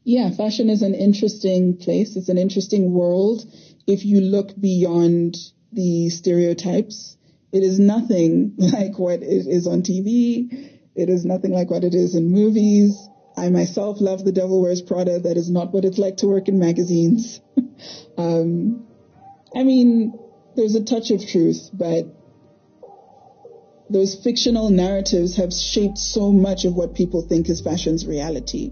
Yeah, fashion is an interesting place. It's an interesting world. If you look beyond the stereotypes, it is nothing like what it is on TV. It is nothing like what it is in movies. I myself love The Devil Wears Prada. That is not what it's like to work in magazines. I mean, there's a touch of truth, but those fictional narratives have shaped so much of what people think is fashion's reality.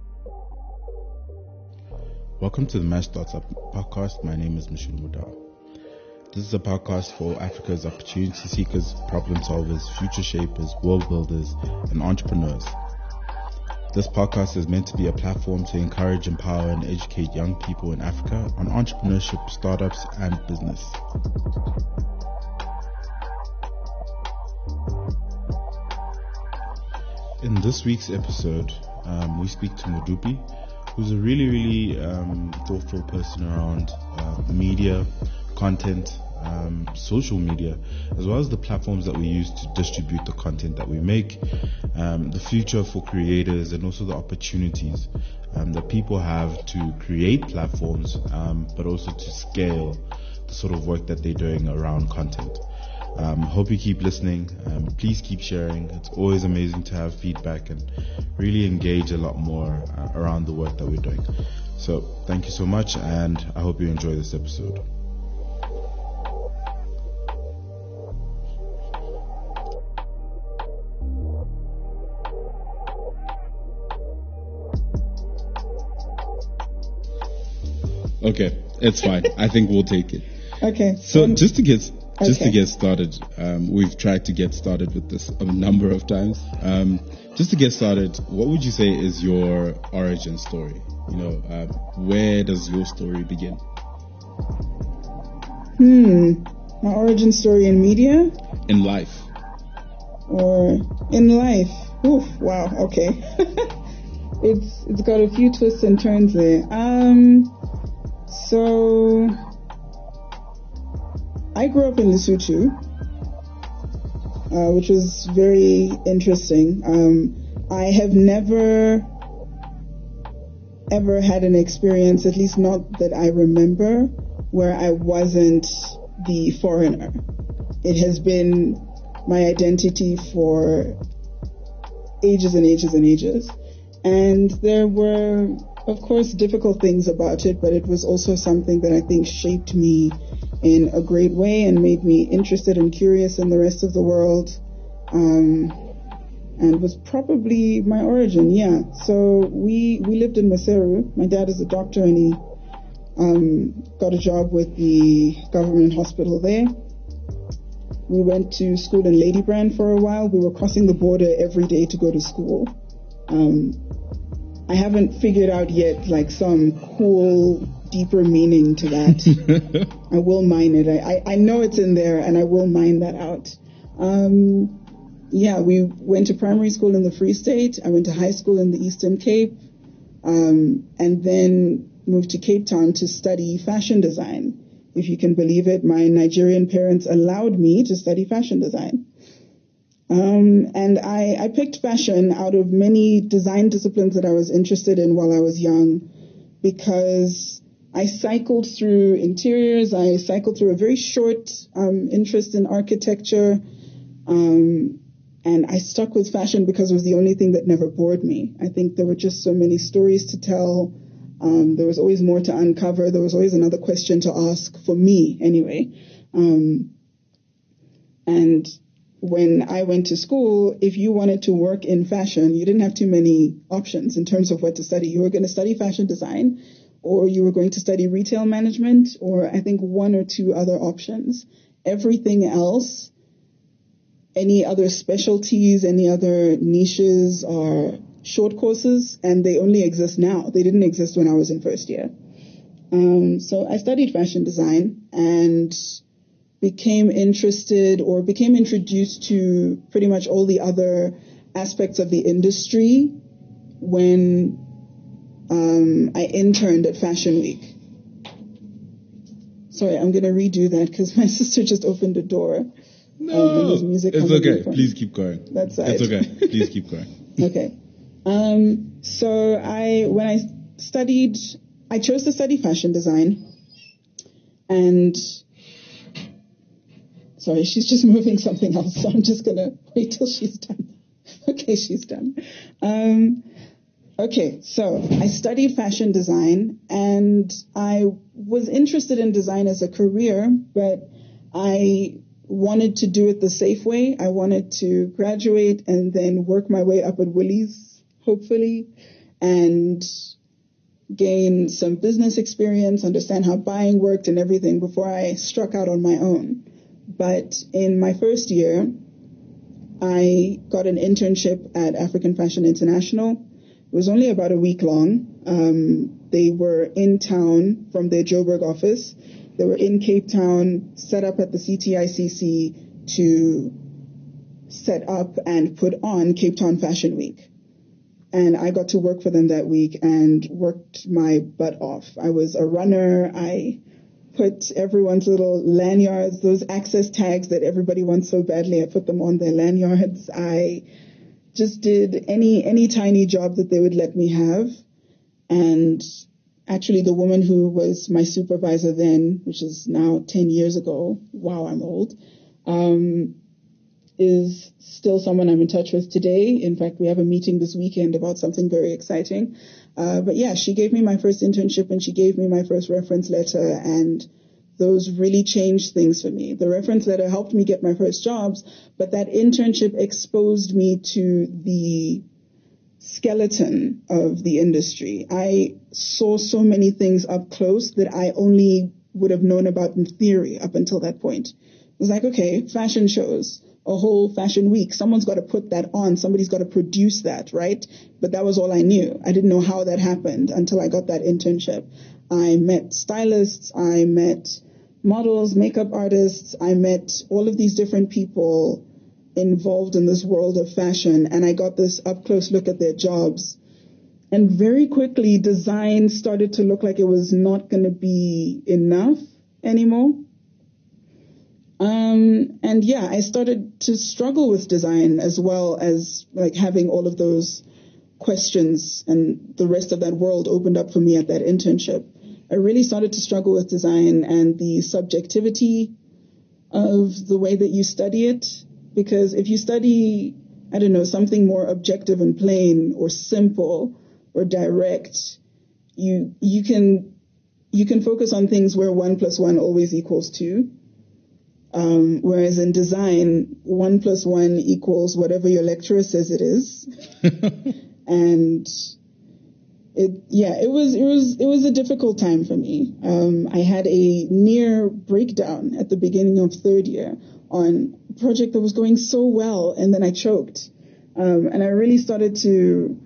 Welcome to the Mash Startup podcast. My name is Mashun Mudar. This is a podcast for Africa's opportunity seekers, problem solvers, future shapers, world builders, and entrepreneurs. This podcast is meant to be a platform to encourage, empower, and educate young people in Africa on entrepreneurship, startups, and business. In this week's episode, we speak to Modupi, who's a really thoughtful person around media, content, social media, as well as the platforms that we use to distribute the content that we make, the future for creators, and also the opportunities that people have to create platforms, but also to scale the sort of work that they're doing around content. Hope you keep listening. Please keep sharing. It's always amazing to have feedback and really engage a lot more around the work that we're doing. So thank you so much, and I hope you enjoy this episode. Okay, it's fine. I think we'll take it. Okay. So just to get started, we've tried to get started with this a number of times. Just to get started, what would you say is your origin story? Where does your story begin? My origin story in media? In life. Or in life? Oof, wow, okay. It's got a few twists and turns there. So I grew up in Lesotho, which was very interesting. I have never ever had an experience, at least not that I remember, where I wasn't the foreigner. It has been my identity for ages and ages and ages. And there were, of course, difficult things about it, but it was also something that I think shaped me in a great way and made me interested and curious in the rest of the world, and was probably my origin. Yeah. So we lived in Maseru. My dad is a doctor, and he got a job with the government hospital there. We went to school in Ladybrand for a while. We were crossing the border every day to go to school. I haven't figured out yet like some cool, deeper meaning to that. I will mine it. I know it's in there, and I will mine that out. We went to primary school in the Free State. I went to high school in the Eastern Cape, and then moved to Cape Town to study fashion design. If you can believe it, my Nigerian parents allowed me to study fashion design. And I picked fashion out of many design disciplines that I was interested in while I was young, because I cycled through interiors. I cycled through a very short interest in architecture, and I stuck with fashion because it was the only thing that never bored me. I think there were just so many stories to tell. There was always more to uncover. There was always another question to ask, for me anyway. And when I went to school, if you wanted to work in fashion, you didn't have too many options in terms of what to study. You were going to study fashion design, or you were going to study retail management, or I think one or two other options. Everything else, any other specialties, any other niches, are short courses, and they only exist now. They didn't exist when I was in first year. So I studied fashion design and became introduced to pretty much all the other aspects of the industry when I interned at Fashion Week. Sorry, I'm going to redo that because my sister just opened the door. No, it's okay. Please keep going. That's right. It's okay. Please keep going. Okay. So when I chose to study fashion design, and sorry, she's just moving something else, so I'm just going to wait till she's done. Okay, she's done. Okay, so I studied fashion design, and I was interested in design as a career, but I wanted to do it the safe way. I wanted to graduate and then work my way up at Woolies, hopefully, and gain some business experience, understand how buying worked and everything before I struck out on my own. But in my first year, I got an internship at African Fashion International. It was only about a week long. They were in town from their Joburg office. They were in Cape Town, set up at the CTICC to set up and put on Cape Town Fashion Week. And I got to work for them that week and worked my butt off. I was a runner. I put everyone's little lanyards, those access tags that everybody wants so badly, I put them on their lanyards. I just did any tiny job that they would let me have. And actually the woman who was my supervisor then, which is now 10 years ago, wow, I'm old, is still someone I'm in touch with today. In fact, we have a meeting this weekend about something very exciting. But yeah, she gave me my first internship and she gave me my first reference letter, and those really changed things for me. The reference letter helped me get my first jobs, but that internship exposed me to the skeleton of the industry. I saw so many things up close that I only would have known about in theory up until that point. It was like, okay, fashion shows, a whole fashion week. Someone's got to put that on. Somebody's got to produce that, right? But that was all I knew. I didn't know how that happened until I got that internship. I met stylists. I met models, makeup artists. I met all of these different people involved in this world of fashion, and I got this up close look at their jobs. And very quickly, design started to look like it was not going to be enough anymore. And yeah, I started to struggle with design as well as like having all of those questions, and the rest of that world opened up for me at that internship. I really started to struggle with design and the subjectivity of the way that you study it. Because if you study, I don't know, something more objective and plain or simple or direct, you can focus on things where 1 + 1 always equals 2. Whereas in design, 1 + 1 equals whatever your lecturer says it is. And it was a difficult time for me. I had a near breakdown at the beginning of third year on a project that was going so well, and then I choked. And I really started to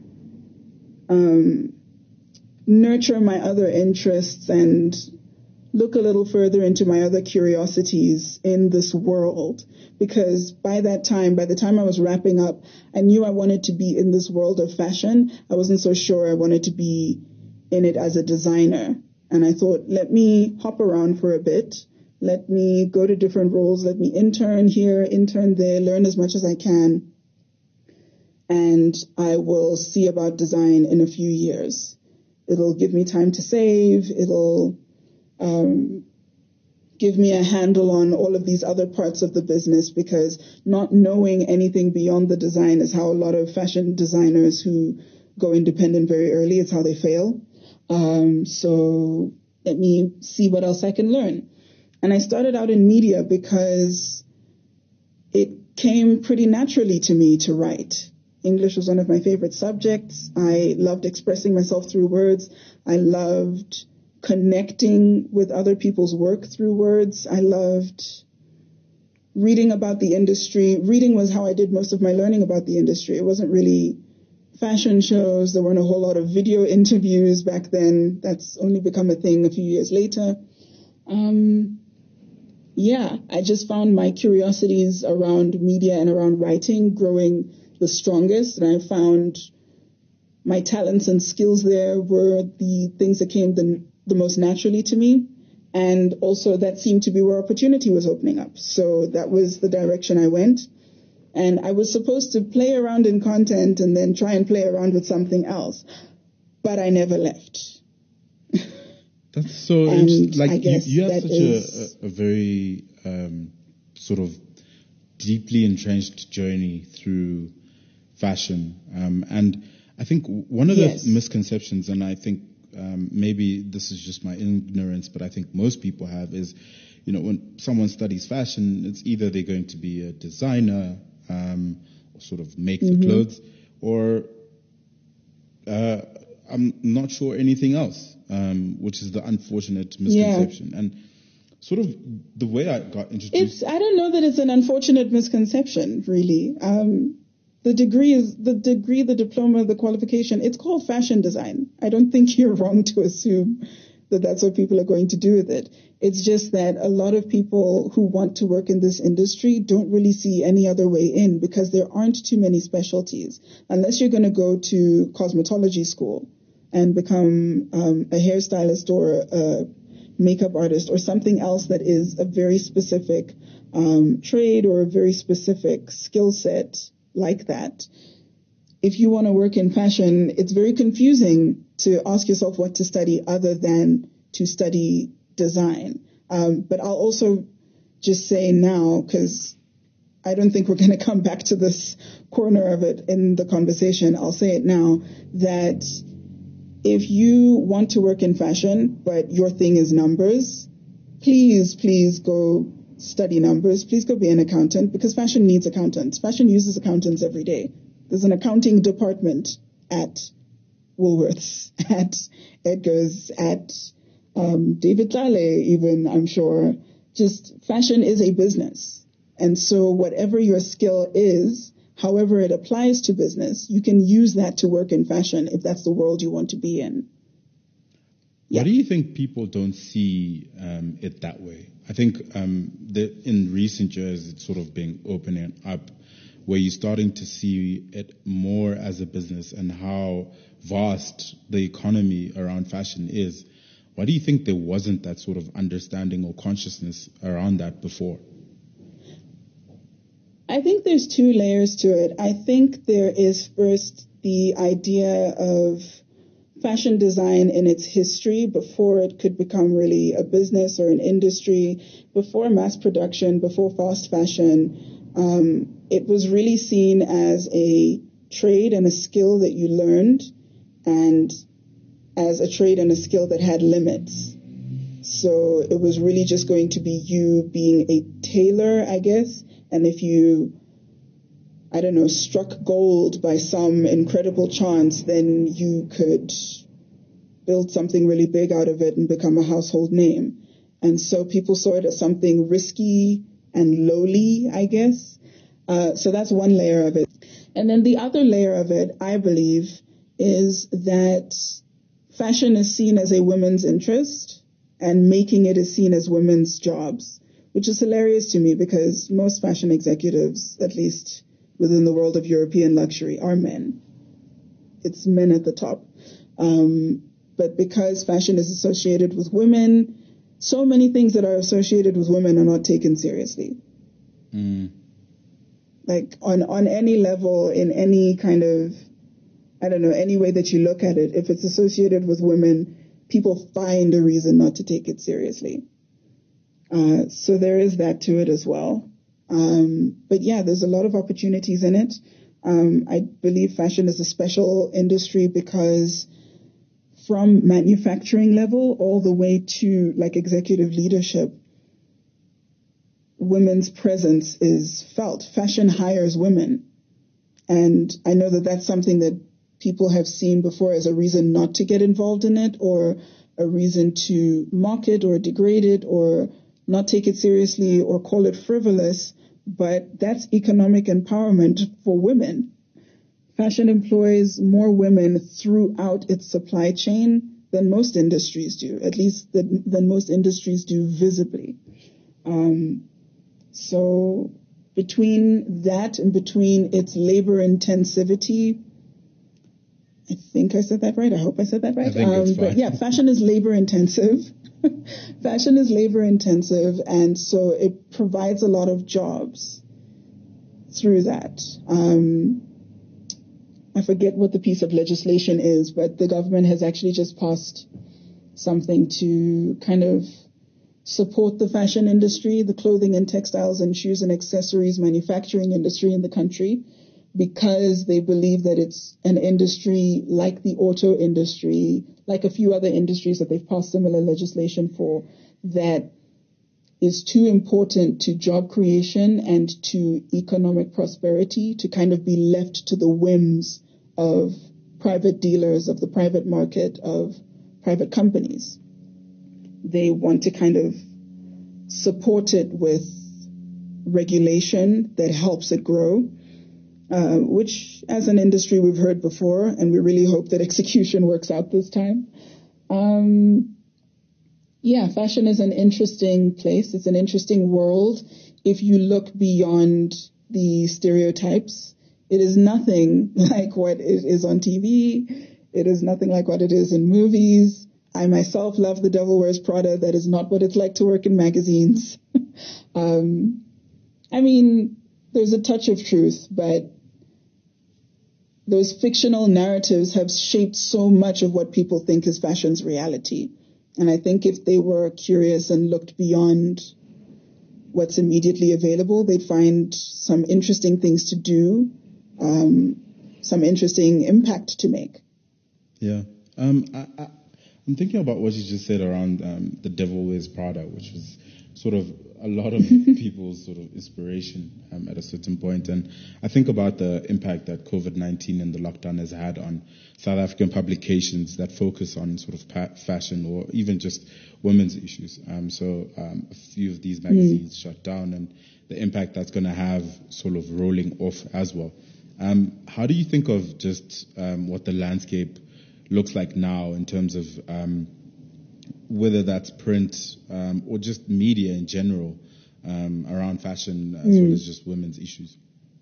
nurture my other interests and look a little further into my other curiosities in this world. Because by the time I was wrapping up, I knew I wanted to be in this world of fashion. I wasn't so sure I wanted to be in it as a designer. And I thought, let me hop around for a bit. Let me go to different roles. Let me intern here, intern there, learn as much as I can. And I will see about design in a few years. It'll give me time to save. It'll give me a handle on all of these other parts of the business, because not knowing anything beyond the design is how a lot of fashion designers who go independent very early, it's how they fail. So let me see what else I can learn. And I started out in media because it came pretty naturally to me to write. English was one of my favorite subjects. I loved expressing myself through words. I loved connecting with other people's work through words. I loved reading about the industry. Reading was how I did most of my learning about the industry. It wasn't really fashion shows. There weren't a whole lot of video interviews back then. That's only become a thing a few years later. I just found my curiosities around media and around writing growing the strongest, and I found my talents and skills there were the things that came the most naturally to me, and also that seemed to be where opportunity was opening up. So that was the direction I went, and I was supposed to play around in content and then try and play around with something else. but I never left. That's so And interesting. I Like guess you have that such is- a very sort of deeply entrenched journey through fashion, and I think one of Yes. the misconceptions, and I think maybe this is just my ignorance, but I think most people have is, when someone studies fashion, it's either they're going to be a designer, or sort of make the clothes, or I'm not sure anything else, which is the unfortunate misconception. And sort of the way I got introduced. I don't know that it's an unfortunate misconception, really. The degree, the diploma, the qualification, it's called fashion design. I don't think you're wrong to assume that that's what people are going to do with it. It's just that a lot of people who want to work in this industry don't really see any other way in, because there aren't too many specialties. Unless you're going to go to cosmetology school and become a hairstylist or a makeup artist or something else that is a very specific trade or a very specific skill set like that. If you want to work in fashion, it's very confusing to ask yourself what to study other than to study design. But I'll also just say now, because I don't think we're going to come back to this corner of it in the conversation, I'll say it now, that if you want to work in fashion, but your thing is numbers, please go study numbers. Please go be an accountant, because fashion needs accountants. Fashion uses accountants every day. There's an accounting department at Woolworths, at Edgar's, at David Tlale even, I'm sure. Just fashion is a business. And so whatever your skill is, however it applies to business, you can use that to work in fashion if that's the world you want to be in. Why do you think people don't see it that way? I think in recent years it's sort of been opening up, where you're starting to see it more as a business and how vast the economy around fashion is. Why do you think there wasn't that sort of understanding or consciousness around that before? I think there's two layers to it. I think there is first the idea of fashion design in its history before it could become really a business or an industry, before mass production, before fast fashion. It was really seen as a trade and a skill that you learned, and as a trade and a skill that had limits. So it was really just going to be you being a tailor, I guess. And if you, struck gold by some incredible chance, then you could build something really big out of it and become a household name. And so people saw it as something risky and lowly, I guess. So that's one layer of it. And then the other layer of it, I believe, is that fashion is seen as a women's interest and making it is seen as women's jobs, which is hilarious to me because most fashion executives, at least within the world of European luxury, are men. It's men at the top. But because fashion is associated with women, so many things that are associated with women are not taken seriously. Like on any level, in any kind of, any way that you look at it, if it's associated with women, people find a reason not to take it seriously. So there is that to it as well. But yeah, there's a lot of opportunities in it. I believe fashion is a special industry because from manufacturing level all the way to like executive leadership, women's presence is felt. Fashion hires women. And I know that that's something that people have seen before as a reason not to get involved in it, or a reason to mock it or degrade it or not take it seriously or call it frivolous. But that's economic empowerment for women. Fashion employs more women throughout its supply chain than most industries do, at least than most industries do visibly. So between that and between its labor intensivity, I think I said that right. I hope I said that right. I think it's fine. But yeah, fashion is labor intensive. Fashion is labor intensive, and so it provides a lot of jobs through that. I I forget what the piece of legislation is, but the government has actually just passed something to kind of support the fashion industry, the clothing and textiles and shoes and accessories manufacturing industry in the country, because they believe that it's an industry like the auto industry, like a few other industries that they've passed similar legislation for, that is too important to job creation and to economic prosperity to kind of be left to the whims of private dealers, of the private market, of private companies. They want to kind of support it with regulation that helps it grow, which as an industry we've heard before, and we really hope that execution works out this time. Fashion is an interesting place. It's an interesting world. If you look beyond the stereotypes, it is nothing like what it is on TV. It is nothing like what it is in movies. I myself love The Devil Wears Prada. That is not what it's like to work in magazines. There's a touch of truth, but those fictional narratives have shaped so much of what people think is fashion's reality. And I think if they were curious and looked beyond what's immediately available, they'd find some interesting things to do, some interesting impact to make. Yeah. I'm thinking about what you just said around The Devil Wears Prada, which was sort of a lot of people's sort of inspiration at a certain point. And I think about the impact that COVID-19 and the lockdown has had on South African publications that focus on sort of fashion or even just women's issues. So a few of these magazines shut down, and the impact that's going to have sort of rolling off as well. How do you think of just what the landscape looks like now in terms of whether that's print or just media in general around fashion as well as just women's issues?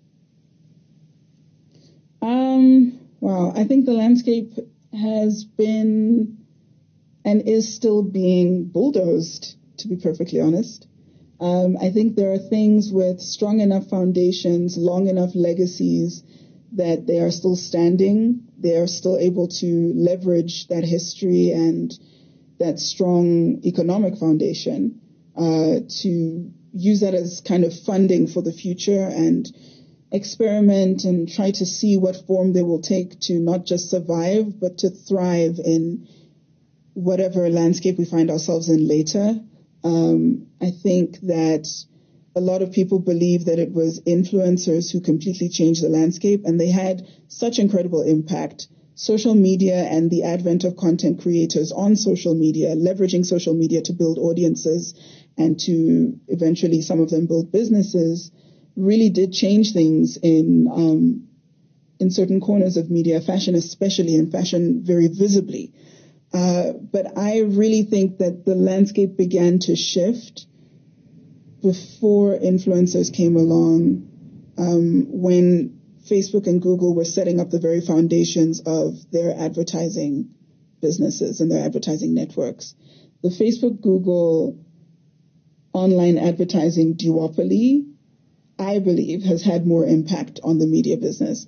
Wow, I think the landscape has been and is still being bulldozed, to be perfectly honest. I think there are things with strong enough foundations, long enough legacies that they are still standing. They are still able to leverage that history and that strong economic foundation to use that as kind of funding for the future and experiment and try to see what form they will take to not just survive, but to thrive in whatever landscape we find ourselves in later. I think that a lot of people believe that it was influencers who completely changed the landscape, and they had such incredible impact. Social media and the advent of content creators on social media, leveraging social media to build audiences and to eventually some of them build businesses, really did change things in certain corners of media, fashion especially, and fashion very visibly. But I really think that the landscape began to shift before influencers came along, when Facebook and Google were setting up the very foundations of their advertising businesses and their advertising networks. The Facebook-Google online advertising duopoly, I believe, has had more impact on the media business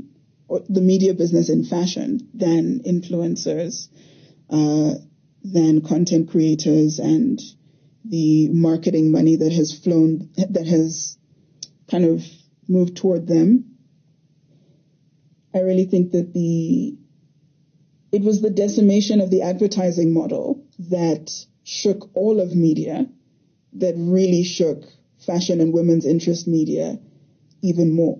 in fashion than influencers, than content creators and the marketing money that has kind of moved toward them. I really think that it was the decimation of the advertising model that shook all of media, that really shook fashion and women's interest media even more.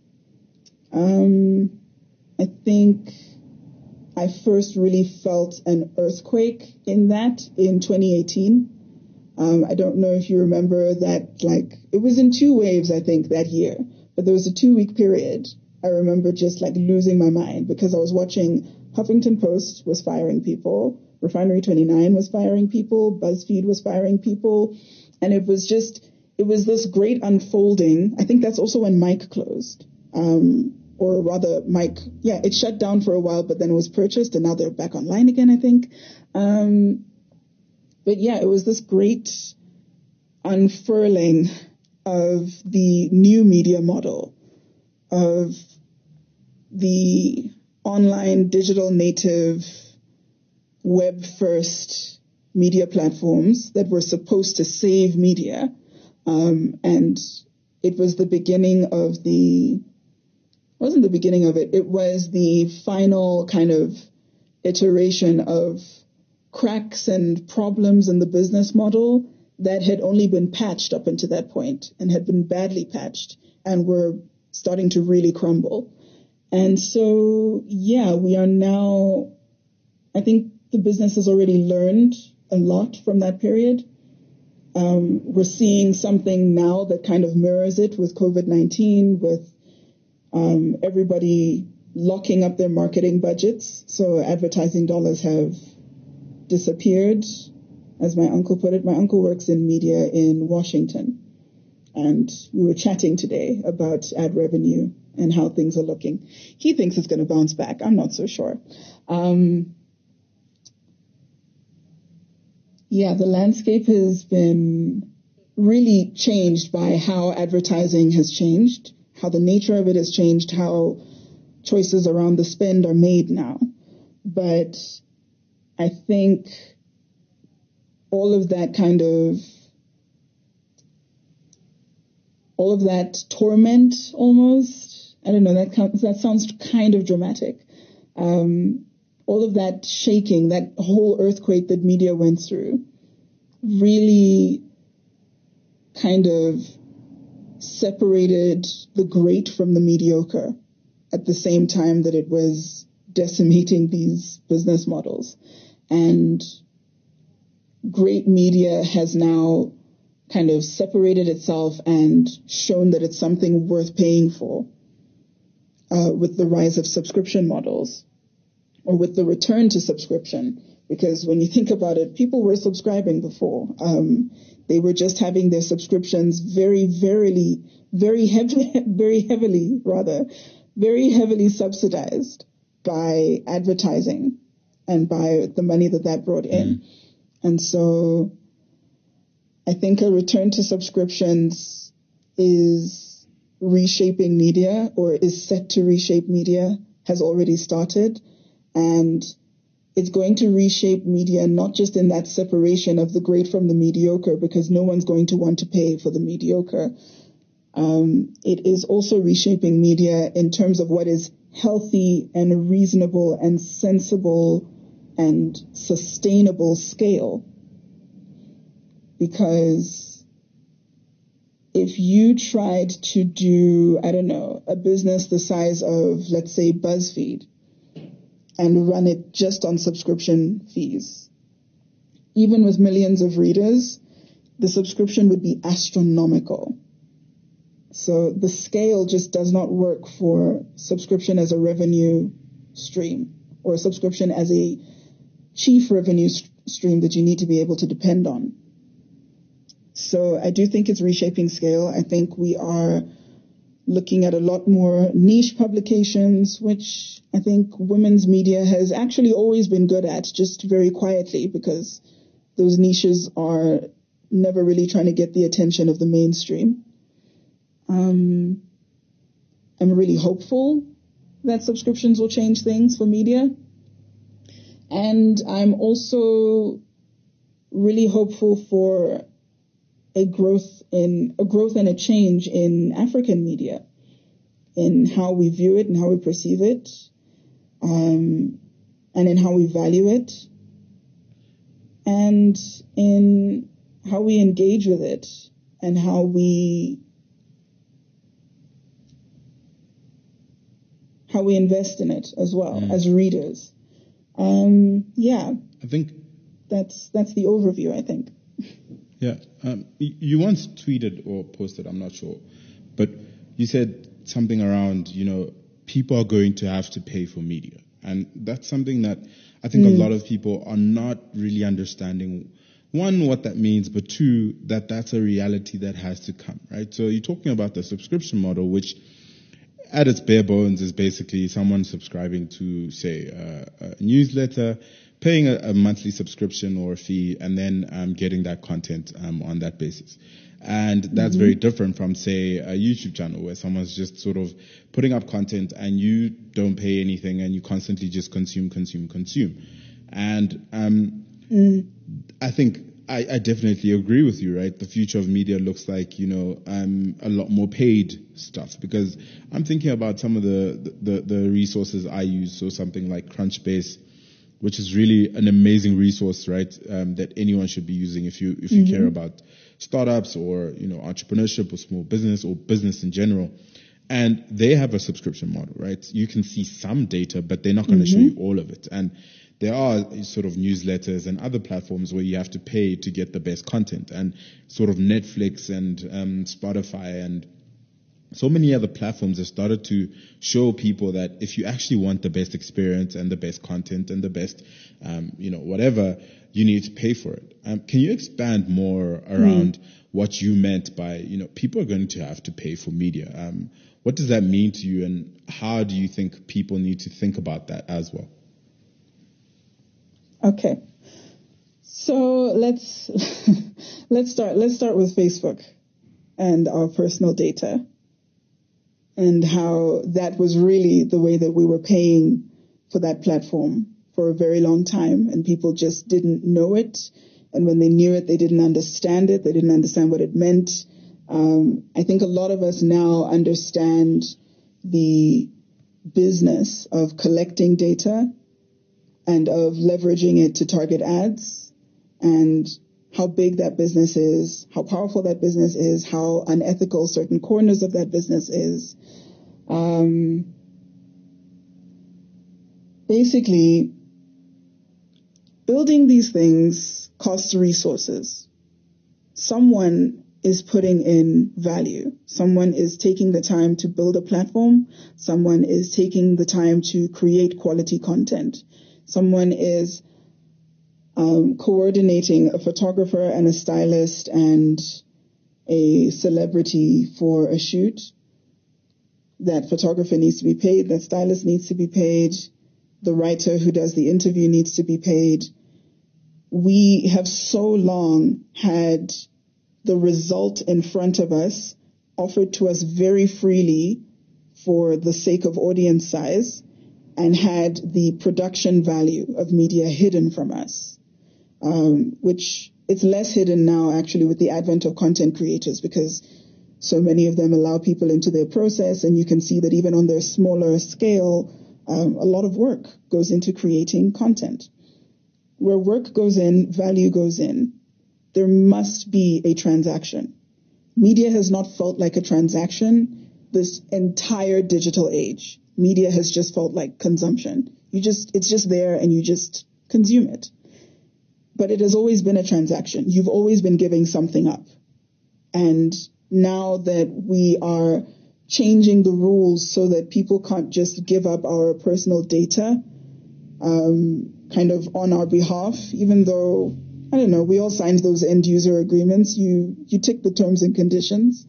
I think I first really felt an earthquake in that in 2018. I don't know if you remember that, it was in two waves, I think, that year, but there was a 2-week period. I remember just losing my mind because I was watching Huffington Post was firing people, Refinery 29 was firing people, BuzzFeed was firing people, and it was this great unfolding. I think that's also when Mic closed, or rather Mic, it shut down for a while, but then it was purchased, and now they're back online again, I think. But it was this great unfurling of the new media model of the online digital native web first media platforms that were supposed to save media. And it was the beginning of wasn't the beginning of it. It was the final kind of iteration of cracks and problems in the business model that had only been patched up until that point and had been badly patched and were starting to really crumble. And so, yeah, we are now, I think the business has already learned a lot from that period. We're seeing something now that kind of mirrors it with COVID-19, with everybody locking up their marketing budgets. So advertising dollars have disappeared, as my uncle put it. My uncle works in media in Washington. And we were chatting today about ad revenue and how things are looking. He thinks it's going to bounce back. I'm not so sure. Yeah, the landscape has been really changed by how advertising has changed, how the nature of it has changed, how choices around the spend are made now. But I think all of that torment almost, I don't know, that sounds kind of dramatic. All of that shaking, that whole earthquake that media went through really kind of separated the great from the mediocre at the same time that it was decimating these business models. And great media has now kind of separated itself and shown that it's something worth paying for with the rise of subscription models, or with the return to subscription. Because when you think about it, people were subscribing before. They were just having their subscriptions very heavily subsidized by advertising and by the money that brought in. And so I think a return to subscriptions is reshaping media, or is set to reshape media, has already started. And it's going to reshape media, not just in that separation of the great from the mediocre, because no one's going to want to pay for the mediocre. It is also reshaping media in terms of what is healthy and reasonable and sensible and sustainable scale. Because if you tried to do, I don't know, a business the size of, let's say, BuzzFeed, and run it just on subscription fees, even with millions of readers, the subscription would be astronomical. So the scale just does not work for subscription as a revenue stream, or a subscription as a chief revenue stream that you need to be able to depend on. So I do think it's reshaping scale. I think we are looking at a lot more niche publications, which I think women's media has actually always been good at, just very quietly, because those niches are never really trying to get the attention of the mainstream. I'm really hopeful that subscriptions will change things for media. And I'm also really hopeful for a growth and a change in African media, in how we view it and how we perceive it, and in how we value it, and in how we engage with it, and how we invest in it as well as readers. Yeah, I think that's the overview, I think. Yeah, you once tweeted or posted, I'm not sure, but you said something around, people are going to have to pay for media. And that's something that I think a lot of people are not really understanding. One, what that means, but two, that's a reality that has to come, right? So you're talking about the subscription model, which at its bare bones is basically someone subscribing to, say, a newsletter, paying a monthly subscription or a fee, and then getting that content on that basis. And that's very different from, say, a YouTube channel where someone's just sort of putting up content and you don't pay anything and you constantly just consume. And I think I definitely agree with you, right? The future of media looks like, a lot more paid stuff, because I'm thinking about some of the resources I use. So something like Crunchbase, which is really an amazing resource, right? That anyone should be using if you care about startups or, entrepreneurship or small business or business in general. And they have a subscription model, right? You can see some data, but they're not going to show you all of it. And there are sort of newsletters and other platforms where you have to pay to get the best content, and sort of Netflix and Spotify and so many other platforms have started to show people that if you actually want the best experience and the best content and the best, whatever, you need to pay for it. Can you expand more around what you meant by, people are going to have to pay for media? What does that mean to you, and how do you think people need to think about that as well? Okay. So let's start with Facebook and our personal data, and how that was really the way that we were paying for that platform for a very long time, and people just didn't know it. And when they knew it, they didn't understand it. They didn't understand what it meant. I think a lot of us now understand the business of collecting data and of leveraging it to target ads, and how big that business is, how powerful that business is, how unethical certain corners of that business is. Basically, building these things costs resources. Someone is putting in value. Someone is taking the time to build a platform. Someone is taking the time to create quality content. Someone is coordinating a photographer and a stylist and a celebrity for a shoot. That photographer needs to be paid. That stylist needs to be paid. The writer who does the interview needs to be paid. We have so long had the result in front of us offered to us very freely for the sake of audience size, and had the production value of media hidden from us, which it's less hidden now actually with the advent of content creators, because so many of them allow people into their process, and you can see that even on their smaller scale, a lot of work goes into creating content. Where work goes in, value goes in. There must be a transaction. Media has not felt like a transaction this entire digital age. Media has just felt like consumption. It's just there and you just consume it. But it has always been a transaction. You've always been giving something up. And now that we are changing the rules so that people can't just give up our personal data, kind of on our behalf, even though, I don't know, we all signed those end user agreements. You tick the terms and conditions.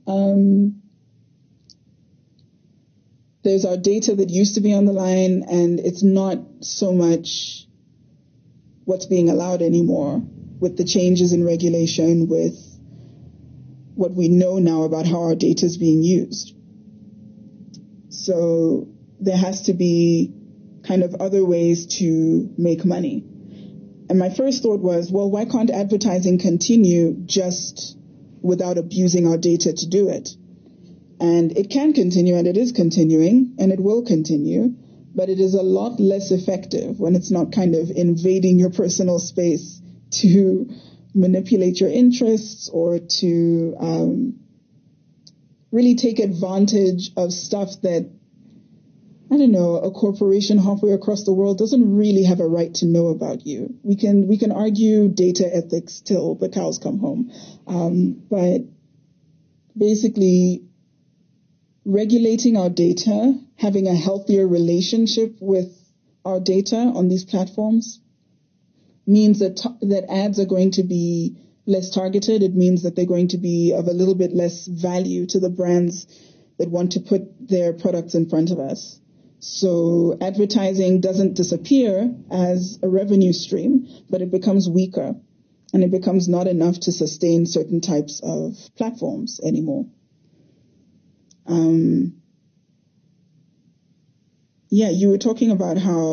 There's our data that used to be on the line, and it's not so much what's being allowed anymore with the changes in regulation, with what we know now about how our data is being used. So there has to be kind of other ways to make money. And my first thought was, well, why can't advertising continue just without abusing our data to do it? And it can continue, and it is continuing, and it will continue, but it is a lot less effective when it's not kind of invading your personal space to manipulate your interests or to really take advantage of stuff that, I don't know, a corporation halfway across the world doesn't really have a right to know about you. We can argue data ethics till the cows come home. But basically, regulating our data, having a healthier relationship with our data on these platforms means that ads are going to be less targeted. It means that they're going to be of a little bit less value to the brands that want to put their products in front of us. So advertising doesn't disappear as a revenue stream, but it becomes weaker, and it becomes not enough to sustain certain types of platforms anymore. You were talking about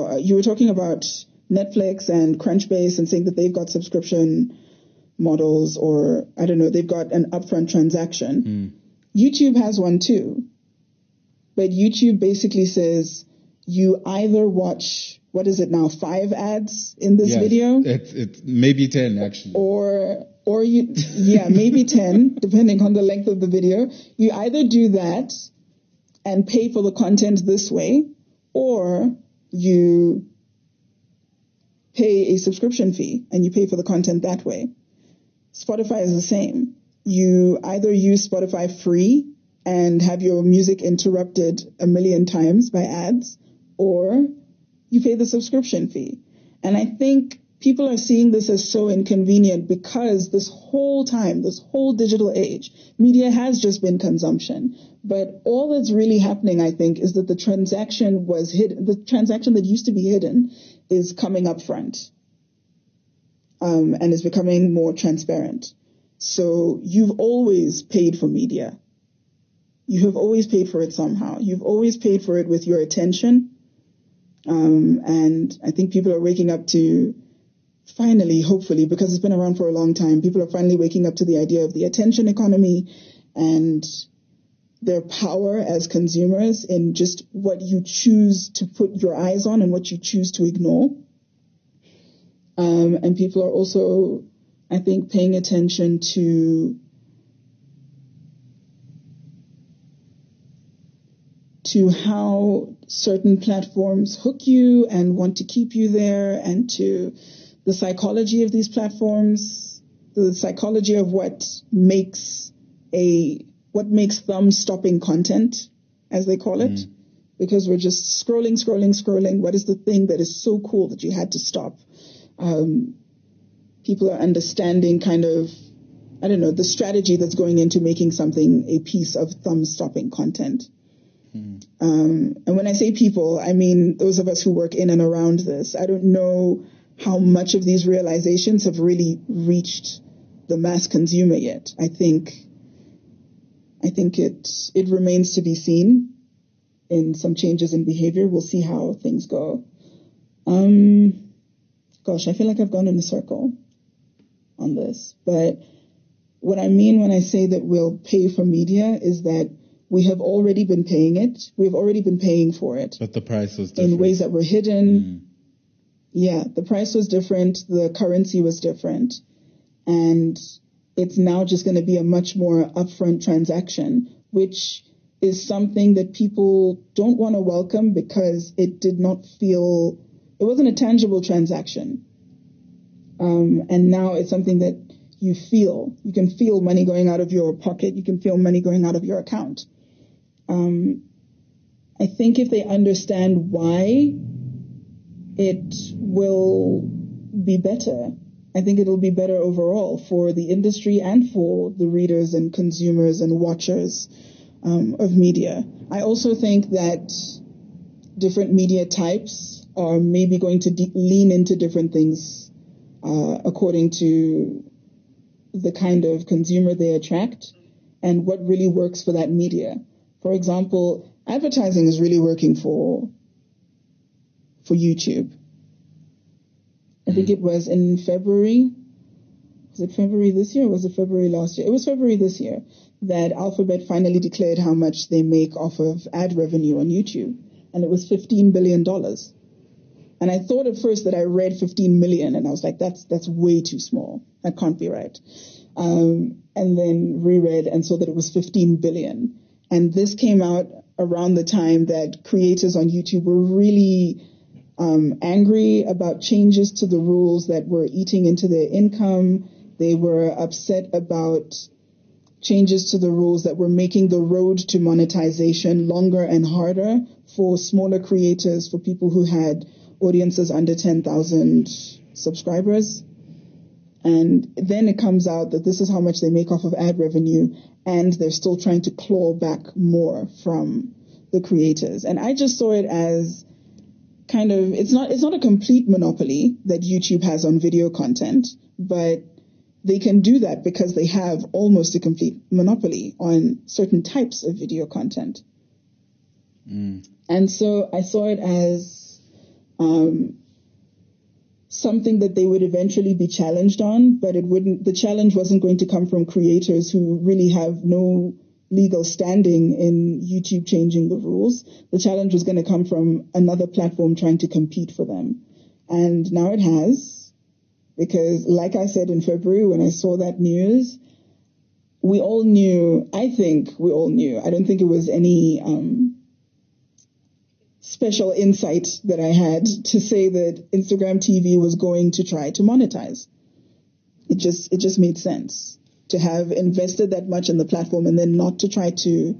Netflix and Crunchbase and saying that they've got subscription models, or I don't know, they've got an upfront transaction. YouTube has one too, but YouTube basically says you either watch, what is it now, 5 ads in this video? It's maybe 10 actually. Or maybe 10, depending on the length of the video. You either do that and pay for the content this way, or you pay a subscription fee and you pay for the content that way. Spotify is the same. You either use Spotify free and have your music interrupted a million times by ads, or you pay the subscription fee. And I think people are seeing this as so inconvenient because this whole time, this whole digital age, media has just been consumption. But all that's really happening, I think, is that the transaction was hidden. The transaction that used to be hidden is coming up front, and is becoming more transparent. So you've always paid for media. You have always paid for it somehow. You've always paid for it with your attention. And I think people are waking up to, finally, hopefully, because it's been around for a long time, people are finally waking up to the idea of the attention economy and their power as consumers in just what you choose to put your eyes on and what you choose to ignore. And people are also, I think, paying attention to how certain platforms hook you and want to keep you there, and to the psychology of these platforms, the psychology of what makes thumb-stopping content, as they call it, because we're just scrolling. What is the thing that is so cool that you had to stop? People are understanding kind of, I don't know, the strategy that's going into making something a piece of thumb-stopping content. And when I say people, I mean those of us who work in and around this. I don't know how much of these realizations have really reached the mass consumer yet. I think it remains to be seen in some changes in behavior. We'll see how things go. Gosh, I feel like I've gone in a circle on this. But what I mean when I say that we'll pay for media is that we have already been paying it. We've already been paying for it. But the price was different. In ways that were hidden. Yeah, the price was different. The currency was different. And it's now just going to be a much more upfront transaction, which is something that people don't want to welcome because it wasn't a tangible transaction. And now it's something that you feel. You can feel money going out of your pocket. You can feel money going out of your account. I think if they understand why, it will be better. I think it'll be better overall for the industry and for the readers and consumers and watchers of media. I also think that different media types are maybe going to lean into different things according to the kind of consumer they attract and what really works for that media. For example, advertising is really working for YouTube. I think it was in February. Was it February this year or was it February last year? It was February this year that Alphabet finally declared how much they make off of ad revenue on YouTube. And it was $15 billion. And I thought at first that I read 15 million and I was like, that's way too small. That can't be right. And then reread and saw that it was 15 billion. And this came out around the time that creators on YouTube were really angry about changes to the rules that were eating into their income. They were upset about changes to the rules that were making the road to monetization longer and harder for smaller creators, for people who had audiences under 10,000 subscribers. And then it comes out that this is how much they make off of ad revenue, and they're still trying to claw back more from the creators. And I just saw it as kind of, it's not a complete monopoly that YouTube has on video content, but they can do that because they have almost a complete monopoly on certain types of video content. And so I saw it as something that they would eventually be challenged on, but the challenge wasn't going to come from creators who really have no legal standing in YouTube changing the rules. The challenge was going to come from another platform trying to compete for them. And now it has, because like I said in February when I saw that news, we all knew, I don't think it was any special insight that I had to say that Instagram TV was going to try to monetize. It just made sense to have invested that much in the platform and then not to try to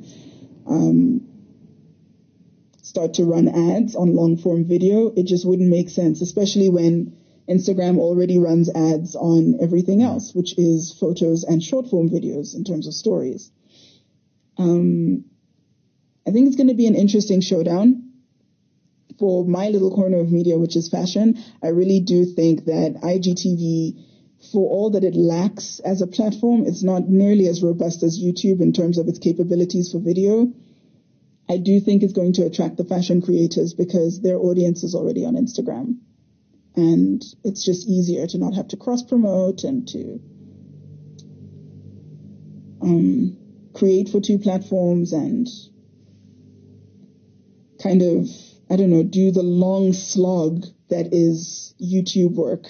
start to run ads on long form video. It just wouldn't make sense, especially when Instagram already runs ads on everything else, which is photos and short form videos in terms of stories. I think it's going to be an interesting showdown. For my little corner of media, which is fashion, I really do think that IGTV, for all that it lacks as a platform, it's not nearly as robust as YouTube in terms of its capabilities for video. I do think it's going to attract the fashion creators because their audience is already on Instagram. And it's just easier to not have to cross-promote and to create for two platforms and kind of, I don't know, do the long slog that is YouTube work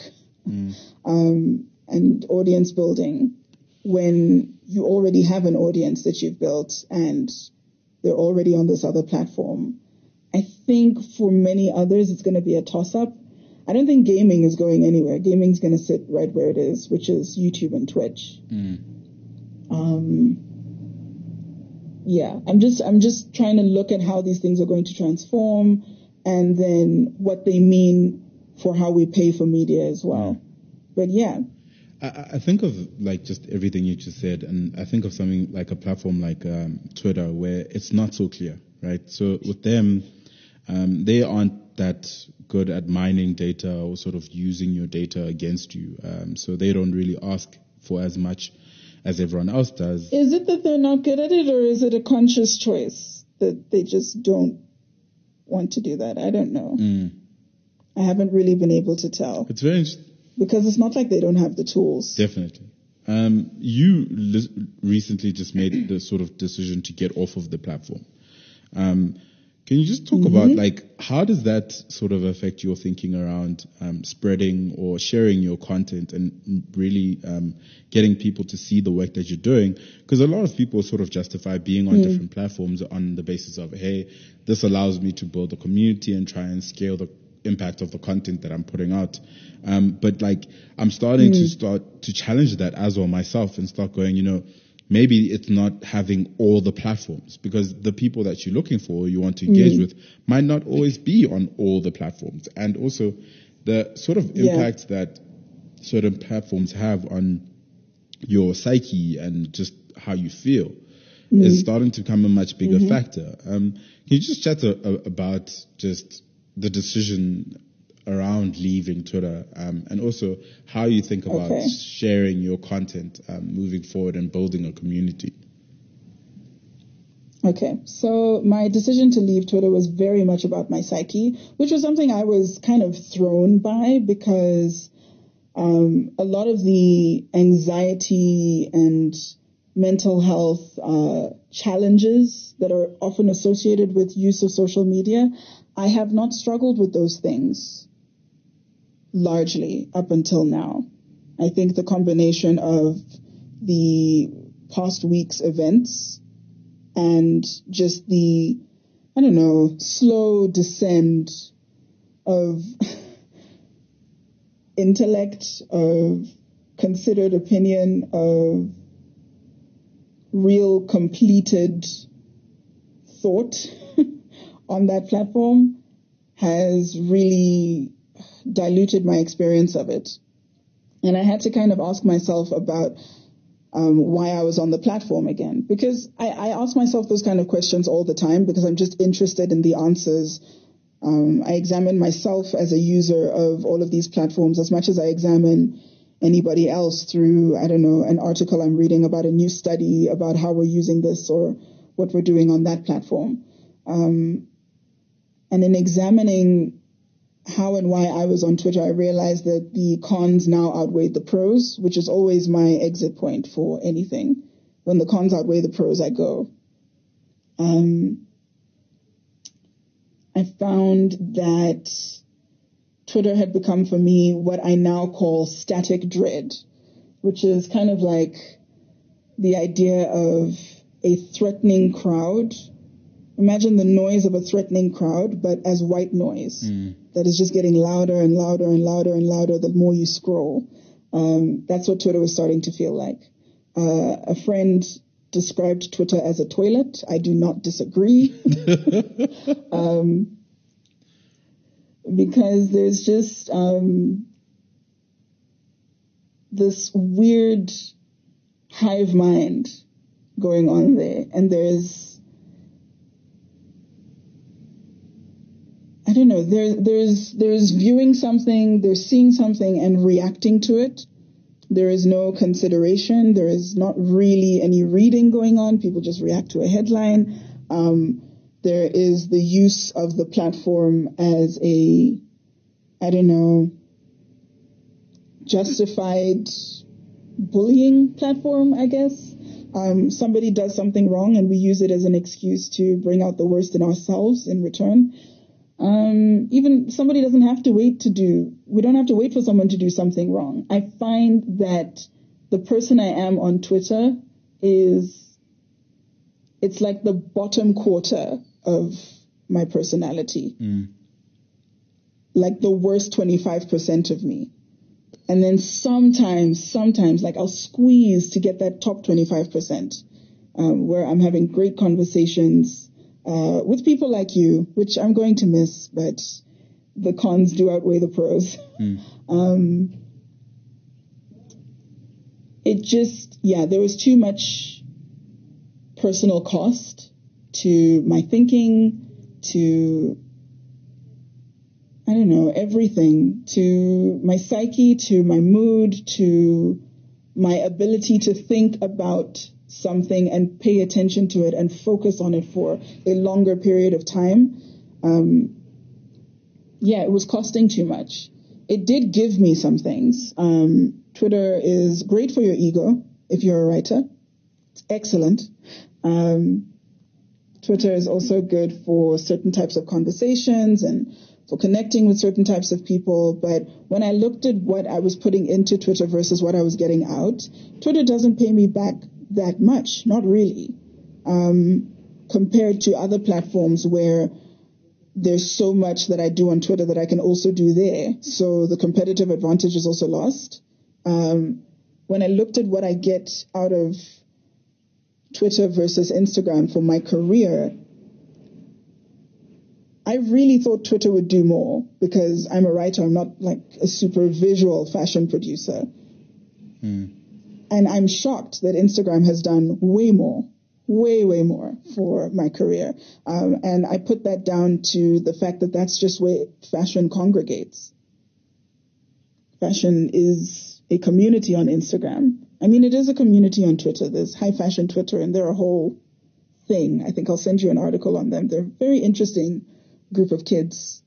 and audience building when you already have an audience that you've built and they're already on this other platform. I think for many others, it's going to be a toss-up. I don't think gaming is going anywhere. Gaming's going to sit right where it is, which is YouTube and Twitch. Yeah, I'm just trying to look at how these things are going to transform and then what they mean for how we pay for media as well. But yeah. I think of like just everything you just said, and I think of something like a platform like Twitter where it's not so clear, right? So with them, they aren't that good at mining data or sort of using your data against you. So they don't really ask for as much as everyone else does. Is it that they're not good at it, or is it a conscious choice that they just don't want to do that? I don't know. I haven't really been able to tell. It's very interesting. Because it's not like they don't have the tools. Definitely. You recently just made the sort of decision to get off of the platform. Can you just talk about, like, how does that sort of affect your thinking around spreading or sharing your content and really getting people to see the work that you're doing? Because a lot of people sort of justify being on different platforms on the basis of, hey, this allows me to build a community and try and scale the impact of the content that I'm putting out. But, like, I'm starting to challenge that as well myself and start going, you know, maybe it's not having all the platforms, because the people that you're looking for, you want to engage with, might not always be on all the platforms. And also the sort of impact that certain platforms have on your psyche and just how you feel is starting to become a much bigger factor. Can you just chat about just the decision around leaving Twitter, and also how you think about sharing your content moving forward and building a community? Okay, so my decision to leave Twitter was very much about my psyche, which was something I was kind of thrown by because a lot of the anxiety and mental health challenges that are often associated with use of social media, I have not struggled with those things largely up until now. I think the combination of the past week's events and just the, I don't know, slow descent of intellect, of considered opinion, of real completed thought on that platform has really diluted my experience of it. And I had to kind of ask myself about why I was on the platform again. Because I ask myself those kind of questions all the time because I'm just interested in the answers. I examine myself as a user of all of these platforms as much as I examine anybody else through, I don't know, an article I'm reading about a new study about how we're using this or what we're doing on that platform. And in examining how and why I was on Twitter, I realized that the cons now outweighed the pros, which is always my exit point for anything. When the cons outweigh the pros, I go. I found that Twitter had become for me what I now call static dread, which is kind of like the idea of a threatening crowd. Imagine the noise of a threatening crowd, but as white noise that is just getting louder and louder and louder and louder the more you scroll. That's what Twitter was starting to feel like. A friend described Twitter as a toilet. I do not disagree. Because there's just this weird hive mind going on there. And there's, I don't know, there's viewing something, there's seeing something and reacting to it. There is no consideration. There is not really any reading going on. People just react to a headline. There is the use of the platform as a, I don't know, justified bullying platform, I guess. Somebody does something wrong and we use it as an excuse to bring out the worst in ourselves in return. Even somebody doesn't have to we don't have to wait for someone to do something wrong. I find that the person I am on Twitter it's like the bottom quarter of my personality. Like the worst 25% of me. And then sometimes, like I'll squeeze to get that top 25%, where I'm having great conversations, with people like you, which I'm going to miss, but the cons do outweigh the pros. There was too much personal cost to my thinking, to, I don't know, everything, to my psyche, to my mood, to my ability to think about something and pay attention to it and focus on it for a longer period of time. It was costing too much. It did give me some things. Twitter is great for your ego if you're a writer. It's excellent. Twitter is also good for certain types of conversations and for connecting with certain types of people. But when I looked at what I was putting into Twitter versus what I was getting out, Twitter doesn't pay me back that much, not really, compared to other platforms where there's so much that I do on Twitter that I can also do there. So the competitive advantage is also lost. When I looked at what I get out of Twitter versus Instagram for my career, I really thought Twitter would do more because I'm a writer. I'm not like a super visual fashion producer. And I'm shocked that Instagram has done way more for my career. And I put that down to the fact that that's just where fashion congregates. Fashion is a community on Instagram. I mean, it is a community on Twitter. There's high fashion Twitter, and they're a whole thing. I think I'll send you an article on them. They're a very interesting group of kids.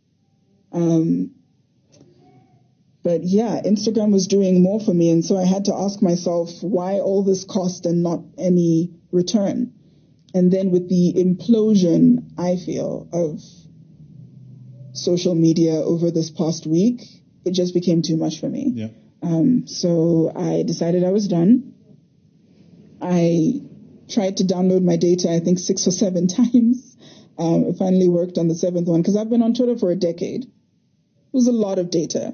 But yeah, Instagram was doing more for me. And so I had to ask myself, why all this cost and not any return? And then with the implosion, I feel, of social media over this past week, it just became too much for me. Yeah. So I decided I was done. I tried to download my data, I think 6 or 7 times. It finally worked on the 7th one because I've been on Twitter for a decade. It was a lot of data.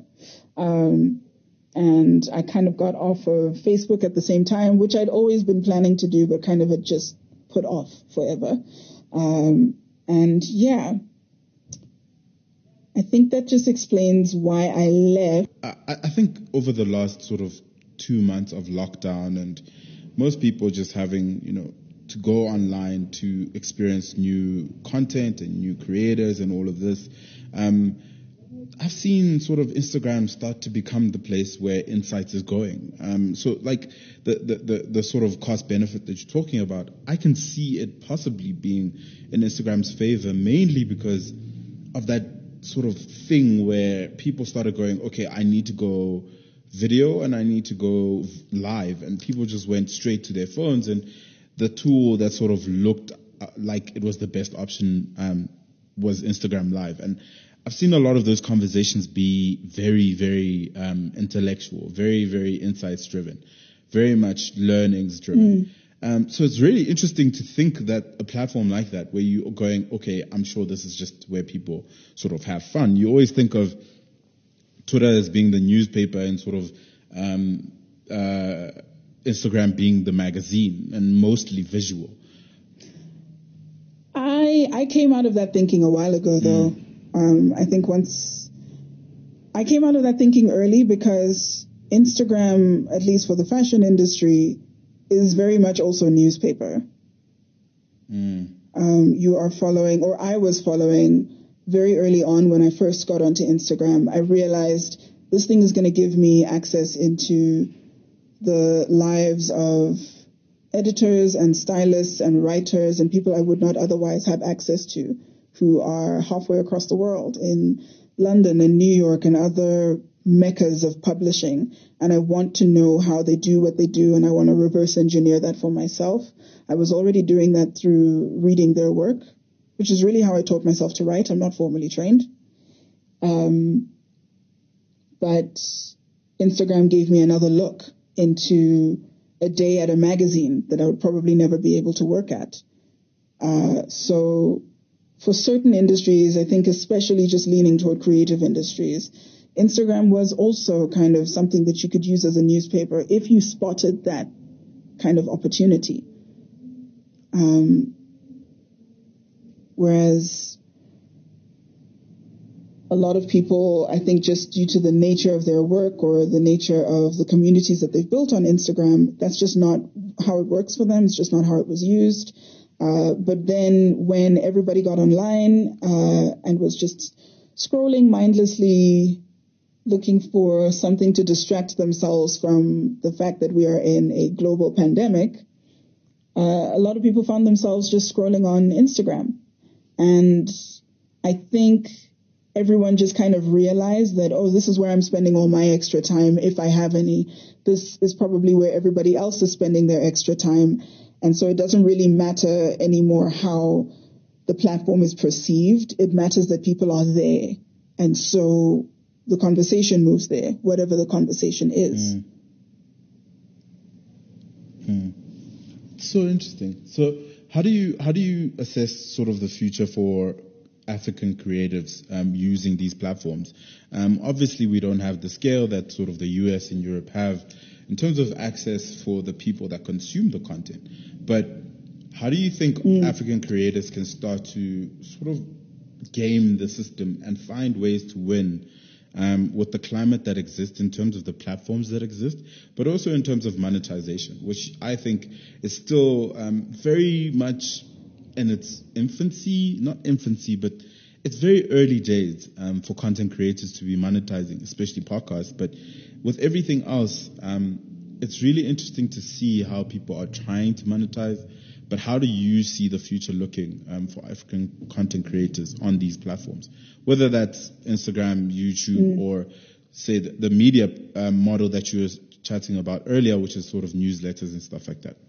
And I kind of got off of Facebook at the same time, which I'd always been planning to do, but kind of had just put off forever. And yeah, I think that just explains why I left. I think over the last sort of 2 months of lockdown and most people just having, to go online to experience new content and new creators and all of this, I've seen sort of Instagram start to become the place where insights is going. So like the sort of cost benefit that you're talking about, I can see it possibly being in Instagram's favor, mainly because of that sort of thing where people started going, okay, I need to go video and I need to go live, and people just went straight to their phones, and the tool that sort of looked like it was the best option was Instagram Live. And I've seen a lot of those conversations be very, very intellectual, very, very insights driven, very much learnings driven. So it's really interesting to think that a platform like that, where you're going, okay, I'm sure this is just where people sort of have fun. You always think of Twitter as being the newspaper and sort of Instagram being the magazine and mostly visual. I came out of that thinking a while ago, though. I think once I came out of that thinking early, because Instagram, at least for the fashion industry, is very much also a newspaper. You are following, or I was following, very early on when I first got onto Instagram. I realized this thing is going to give me access into the lives of editors and stylists and writers and people I would not otherwise have access to, who are halfway across the world in London and New York and other meccas of publishing. And I want to know how they do what they do, and I want to reverse engineer that for myself. I was already doing that through reading their work, which is really how I taught myself to write. I'm not formally trained. But Instagram gave me another look into a day at a magazine that I would probably never be able to work at. So for certain industries, I think especially just leaning toward creative industries, Instagram was also kind of something that you could use as a newspaper if you spotted that kind of opportunity. Whereas a lot of people, I think just due to the nature of their work or the nature of the communities that they've built on Instagram, that's just not how it works for them. It's just not how it was used. But then when everybody got online and was just scrolling mindlessly, looking for something to distract themselves from the fact that we are in a global pandemic, a lot of people found themselves just scrolling on Instagram. And I think everyone just kind of realized that, oh, this is where I'm spending all my extra time, if I have any. This is probably where everybody else is spending their extra time. And so it doesn't really matter anymore how the platform is perceived. It matters that people are there. And so the conversation moves there, whatever the conversation is. So interesting. So how do you assess sort of the future for African creatives using these platforms? Obviously, we don't have the scale that sort of the US and Europe have in terms of access for the people that consume the content. But how do you think African creators can start to sort of game the system and find ways to win with the climate that exists in terms of the platforms that exist, but also in terms of monetization, which I think is still very much in its infancy, not infancy, but it's very early days for content creators to be monetizing, especially podcasts. But with everything else, it's really interesting to see how people are trying to monetize. But how do you see the future looking for African content creators on these platforms? Whether that's Instagram, YouTube, or say the media model that you were chatting about earlier, which is sort of newsletters and stuff like that.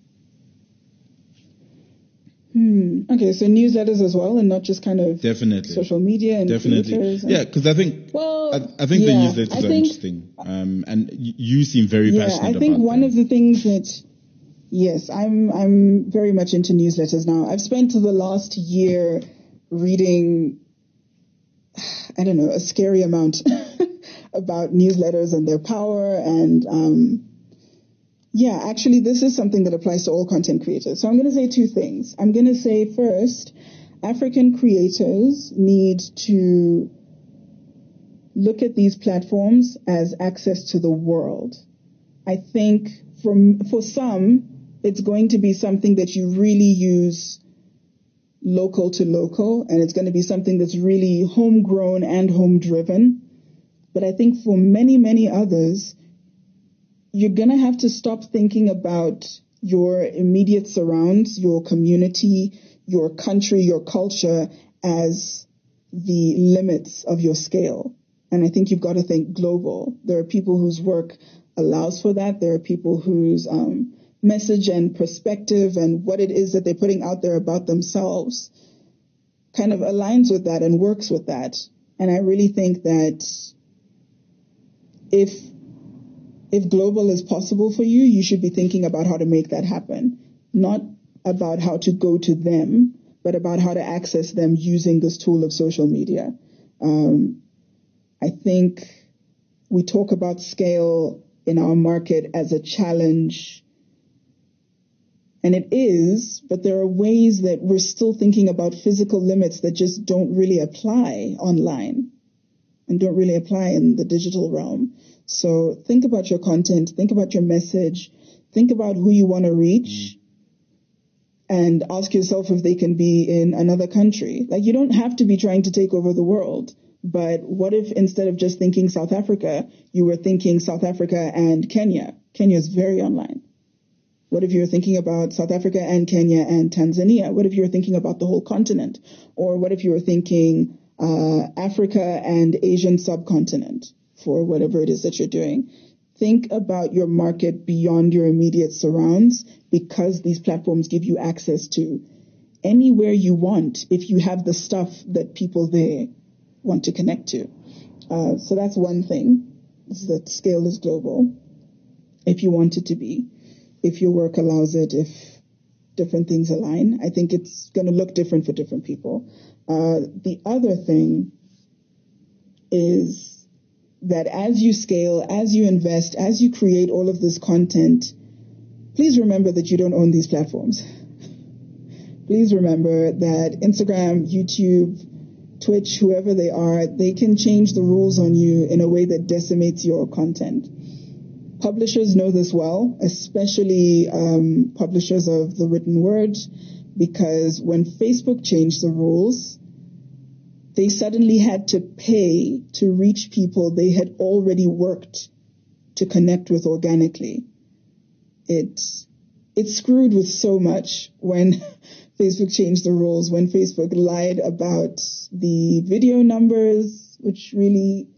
Okay, so newsletters as well, and not just kind of definitely social media and definitely. Yeah, because I think the newsletters are interesting, and you seem very passionate about them. I think one of the things that, yes, I'm very much into newsletters now. I've spent the last year reading, I don't know, a scary amount about newsletters and their power, and actually, this is something that applies to all content creators. So I'm going to say two things. I'm going to say first, African creators need to look at these platforms as access to the world. I think for some, it's going to be something that you really use local to local, and it's going to be something that's really homegrown and home driven. But I think for many, many others, you're going to have to stop thinking about your immediate surrounds, your community, your country, your culture as the limits of your scale. And I think you've got to think global. There are people whose work allows for that. There are people whose message and perspective and what it is that they're putting out there about themselves kind of aligns with that and works with that. And I really think that if global is possible for you, you should be thinking about how to make that happen. Not about how to go to them, but about how to access them using this tool of social media. I think we talk about scale in our market as a challenge, and it is, but there are ways that we're still thinking about physical limits that just don't really apply online and don't really apply in the digital realm. So think about your content, think about your message, think about who you want to reach, and ask yourself if they can be in another country. Like, you don't have to be trying to take over the world, but what if instead of just thinking South Africa, you were thinking South Africa and Kenya? Kenya is very online. What if you're thinking about South Africa and Kenya and Tanzania? What if you're thinking about the whole continent? Or what if you were thinking Africa and Asian subcontinent for whatever it is that you're doing? Think about your market beyond your immediate surrounds, because these platforms give you access to anywhere you want if you have the stuff that people there want to connect to. So that's one thing, is that scale is global, if you want it to be, if your work allows it, if different things align. I think it's going to look different for different people. The other thing is that as you scale, as you invest, as you create all of this content, please remember that you don't own these platforms. Please remember that Instagram, YouTube, Twitch, whoever they are, they can change the rules on you in a way that decimates your content. Publishers know this well, especially publishers of the written word, because when Facebook changed the rules, they suddenly had to pay to reach people they had already worked to connect with organically. It screwed with so much when Facebook changed the rules, when Facebook lied about the video numbers, which really,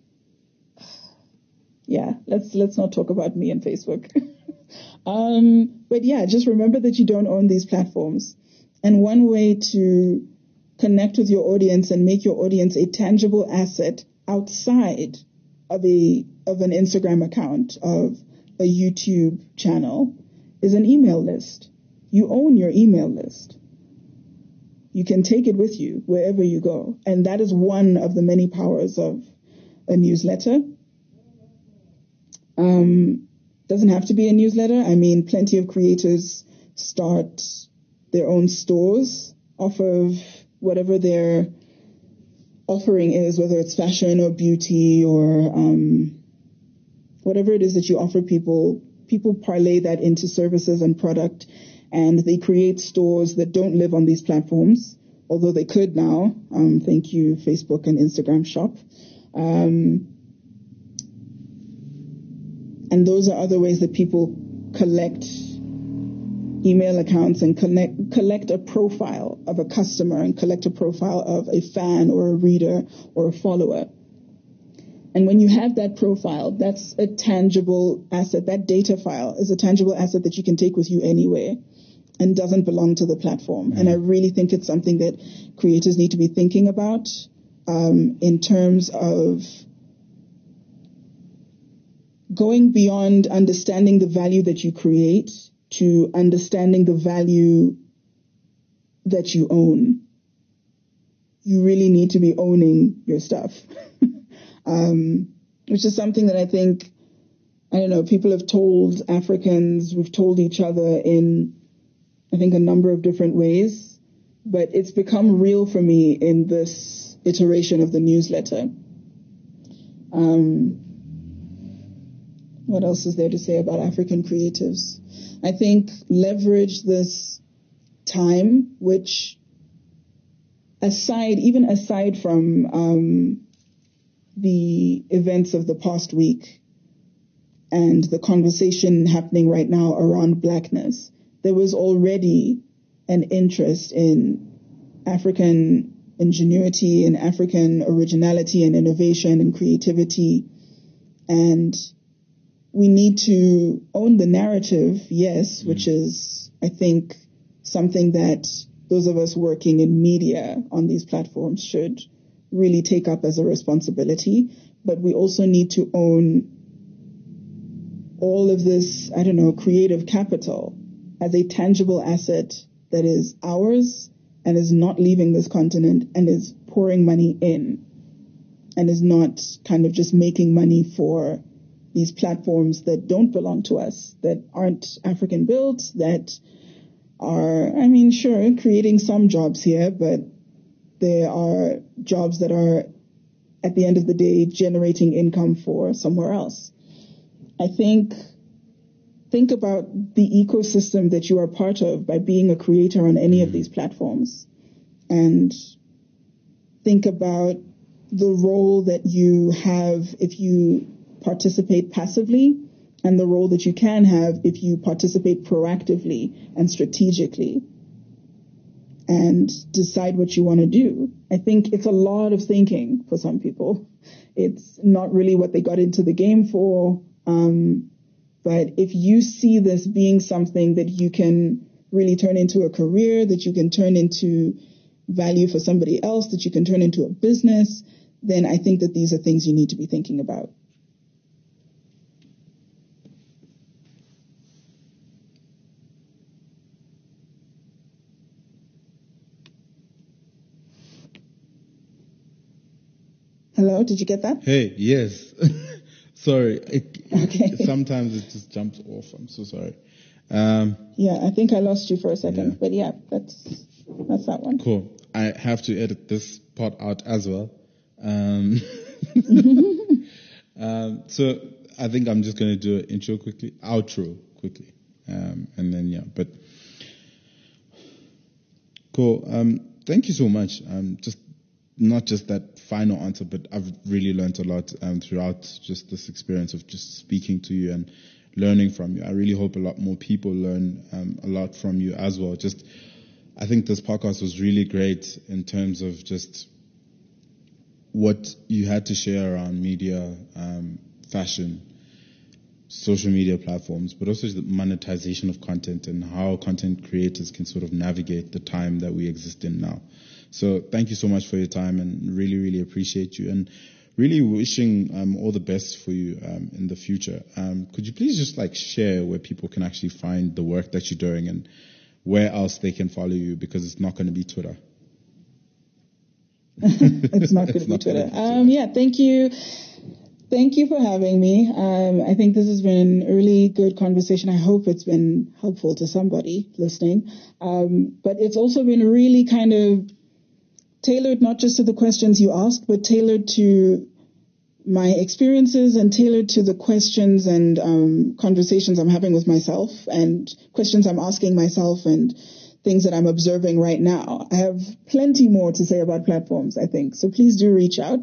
yeah, let's not talk about me and Facebook. But yeah, just remember that you don't own these platforms. And one way to connect with your audience and make your audience a tangible asset outside of an Instagram account, of a YouTube channel, is an email list. You own your email list. You can take it with you wherever you go. And that is one of the many powers of a newsletter. Doesn't have to be a newsletter. I mean, plenty of creators start their own stores off of whatever their offering is, whether it's fashion or beauty or whatever it is that you offer people. People parlay that into services and product, and they create stores that don't live on these platforms, although they could now. Thank you, Facebook and Instagram Shop. And those are other ways that people collect email accounts and collect a profile of a customer and collect a profile of a fan or a reader or a follower. And when you have that profile, that's a tangible asset. That data file is a tangible asset that you can take with you anywhere and doesn't belong to the platform. And I really think it's something that creators need to be thinking about in terms of going beyond understanding the value that you create to understanding the value that you own. You really need to be owning your stuff, which is something that I think, people have told Africans, we've told each other in, I think, a number of different ways, but it's become real for me in this iteration of the newsletter. What else is there to say about African creatives? I think leverage this time, which even aside from the events of the past week and the conversation happening right now around blackness, there was already an interest in African ingenuity and African originality and innovation and creativity. And we need to own the narrative, yes, which is, I think, something that those of us working in media on these platforms should really take up as a responsibility. But we also need to own all of this, creative capital as a tangible asset that is ours and is not leaving this continent and is pouring money in and is not kind of just making money for these platforms that don't belong to us, that aren't African built, that are, sure, creating some jobs here, but there are jobs that are, at the end of the day, generating income for somewhere else. I think about the ecosystem that you are part of by being a creator on any of these platforms, and think about the role that you have if you participate passively, and the role that you can have if you participate proactively and strategically and decide what you want to do. I think it's a lot of thinking for some people. It's not really what they got into the game for. But if you see this being something that you can really turn into a career, that you can turn into value for somebody else, that you can turn into a business, then I think that these are things you need to be thinking about. Hello, did you get that? Hey, yes. Sorry. Okay. Sometimes it just jumps off. I'm so sorry. Yeah, I think I lost you for a second. Yeah. But yeah, that's that one. Cool. I have to edit this part out as well. So I think I'm just going to do an outro quickly. And then, yeah, but cool. Thank you so much. Just not just that final answer, but I've really learned a lot throughout just this experience of just speaking to you and learning from you. I really hope a lot more people learn a lot from you as well. I think this podcast was really great in terms of just what you had to share around media, fashion, social media platforms, but also the monetization of content and how content creators can sort of navigate the time that we exist in now. So thank you so much for your time, and really, really appreciate you, and really wishing all the best for you in the future. Could you please just share where people can actually find the work that you're doing and where else they can follow you, because it's not going to be Twitter. It's not going to be Twitter. Yeah, thank you. Thank you for having me. I think this has been a really good conversation. I hope it's been helpful to somebody listening. But it's also been really kind of tailored not just to the questions you asked, but tailored to my experiences and tailored to the questions and conversations I'm having with myself and questions I'm asking myself and things that I'm observing right now. I have plenty more to say about platforms, I think. So please do reach out.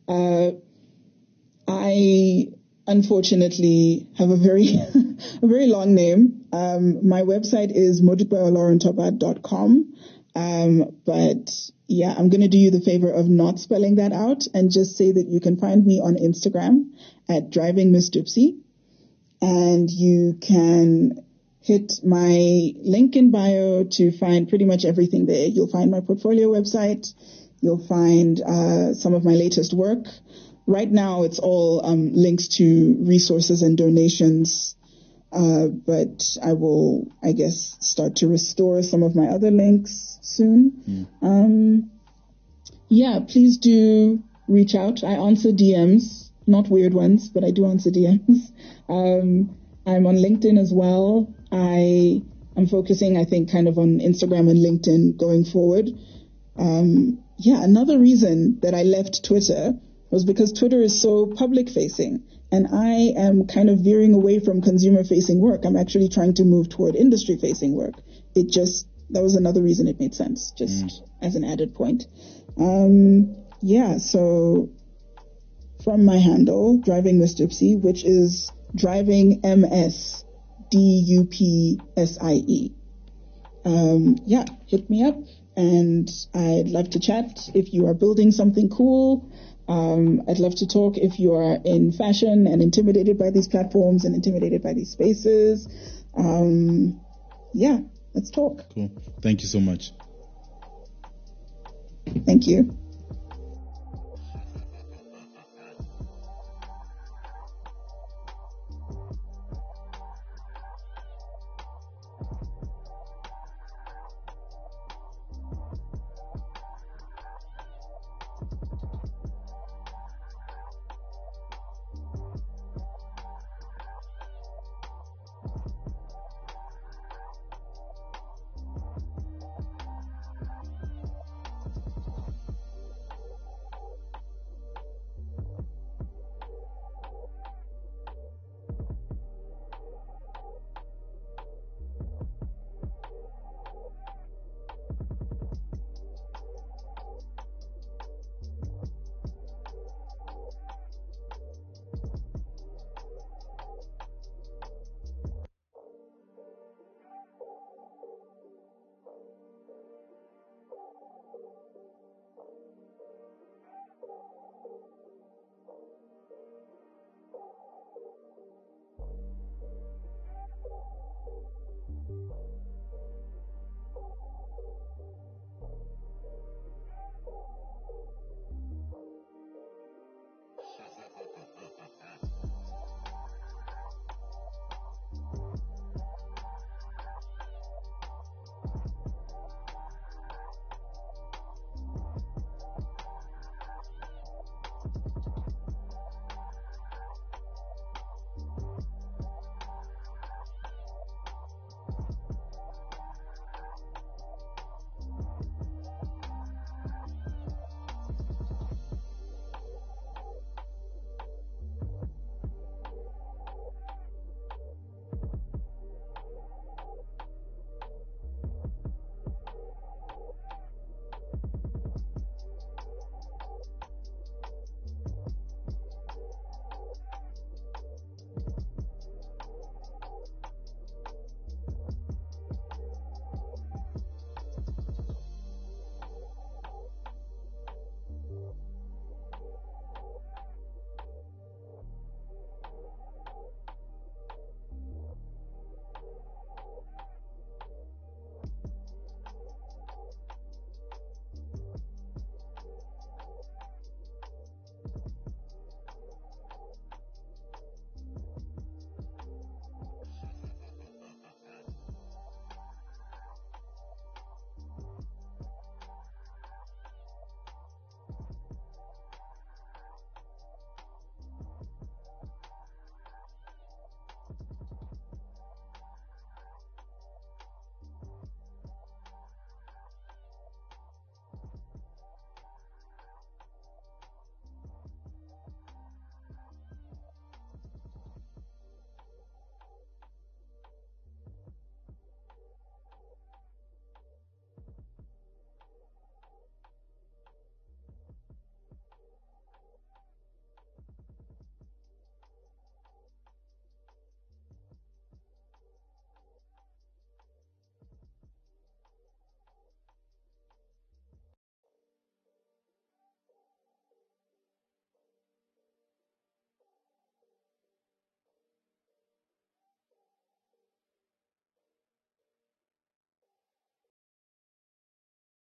I unfortunately have a very long name. My website is modukbeolaurentoba.com. But yeah, I'm going to do you the favor of not spelling that out and just say that you can find me on Instagram at Driving Miss Dupsy, and you can hit my link in bio to find pretty much everything there. You'll find my portfolio website. You'll find some of my latest work. Right now, it's all links to resources and donations. But I will, I guess, start to restore some of my other links soon. Yeah, please do reach out. I answer DMs, not weird ones, but I do answer DMs. I'm on LinkedIn as well. I am focusing, I think, kind of on Instagram and LinkedIn going forward. Yeah, another reason that I left Twitter was because Twitter is so public facing, and I am kind of veering away from consumer facing work. I'm actually trying to move toward industry facing work. That was another reason it made sense, just as an added point. So from my handle, Driving Miss Dupsie, which is Driving MSDUPSIE. Hit me up, and I'd love to chat if you are building something cool. I'd love to talk if you are in fashion and intimidated by these platforms and intimidated by these spaces. Let's talk. Cool. Thank you so much. Thank you.